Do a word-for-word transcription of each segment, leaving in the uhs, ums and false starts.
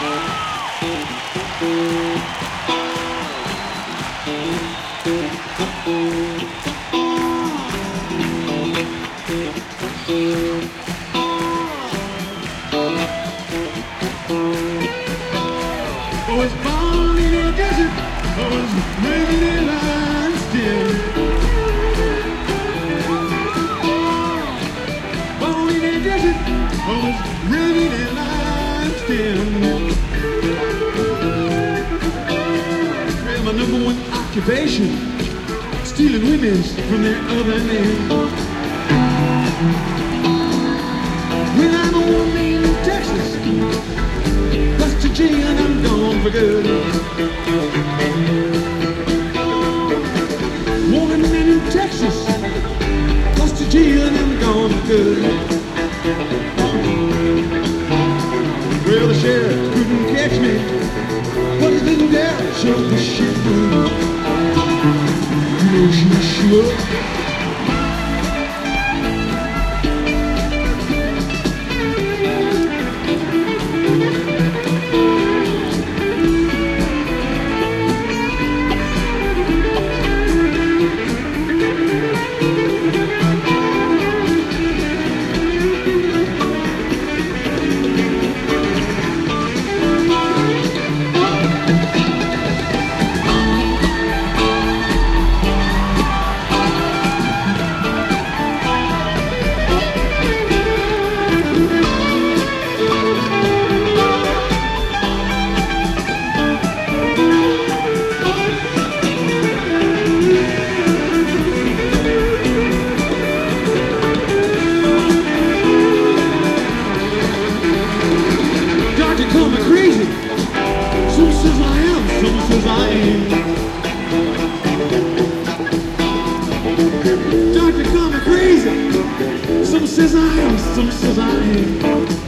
was born in a desert, I was raised in Limestone. Born in a desert, I was raised in Limestone. Well, my number one occupation, stealing women from their other men. When I'm a woman in Texas, bust to jail and I'm gone for good. Woman in Texas, bust to jail and I'm gone for good. Well, the sheriff couldn't catch me, but his little girl showed me she would. You know she sure. Some says I am, some says I ain't. Doctor call me crazy. Some says I am, some says I ain't.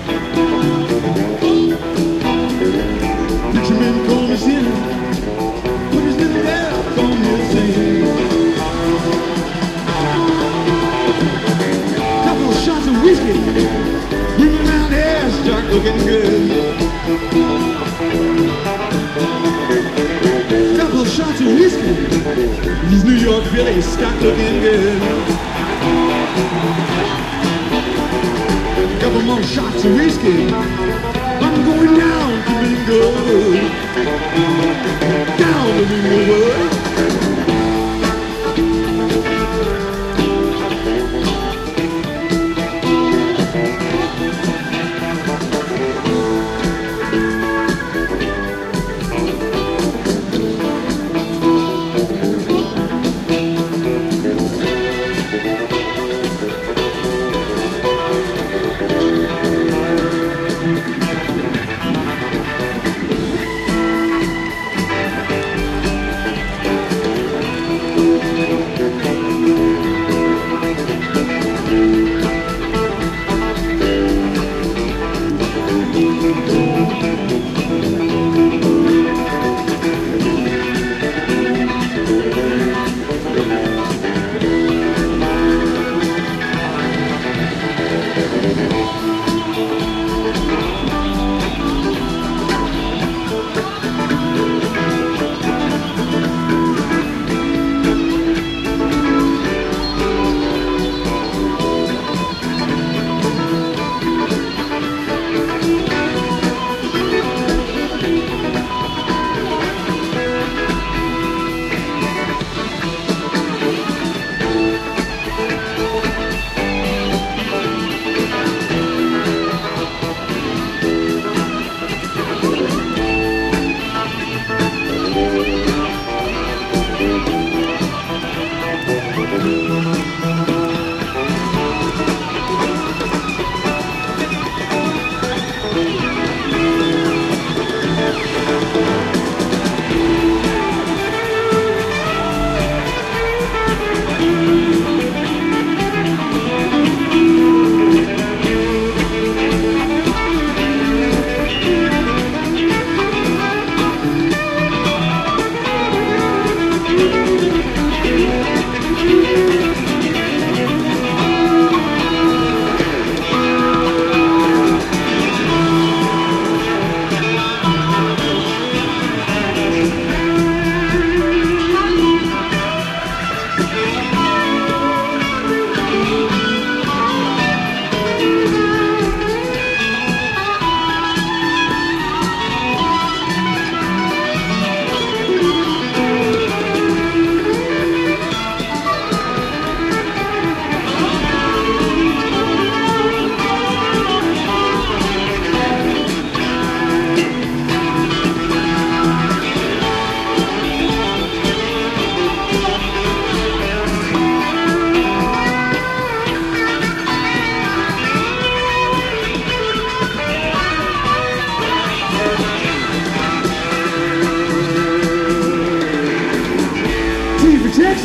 Preacher man call me sinner, put his little bell on me sing. Couple of shots of whiskey, bring me round here, start looking good. Couple of shots of whiskey, these New York Phillies start looking good. Couple more shots of whiskey, I'm going down to Minglewood. Down to Minglewood.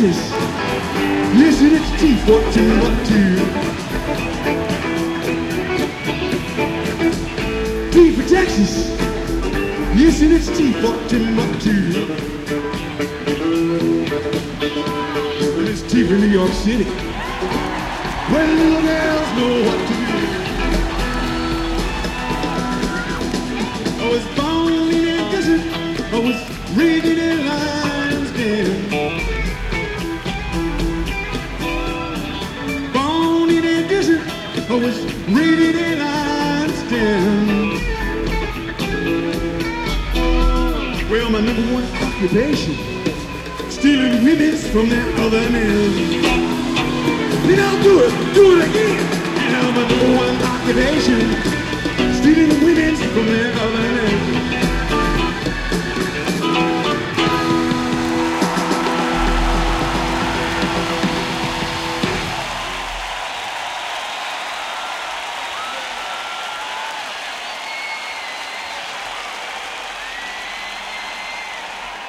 Texas. Listen, it's T for Timbuktu. T for Texas. Listen, it's T for Timbuktu. It's T for New York City, where the little girls know what to do. I was born in a desert. I was raised in a lion's den. Born in a desert. I was raised in a lion's den. Well, my number one occupation, stealing women's from their other men. Then I'll do it, do it again. Now my number one occupation, stealing women's from their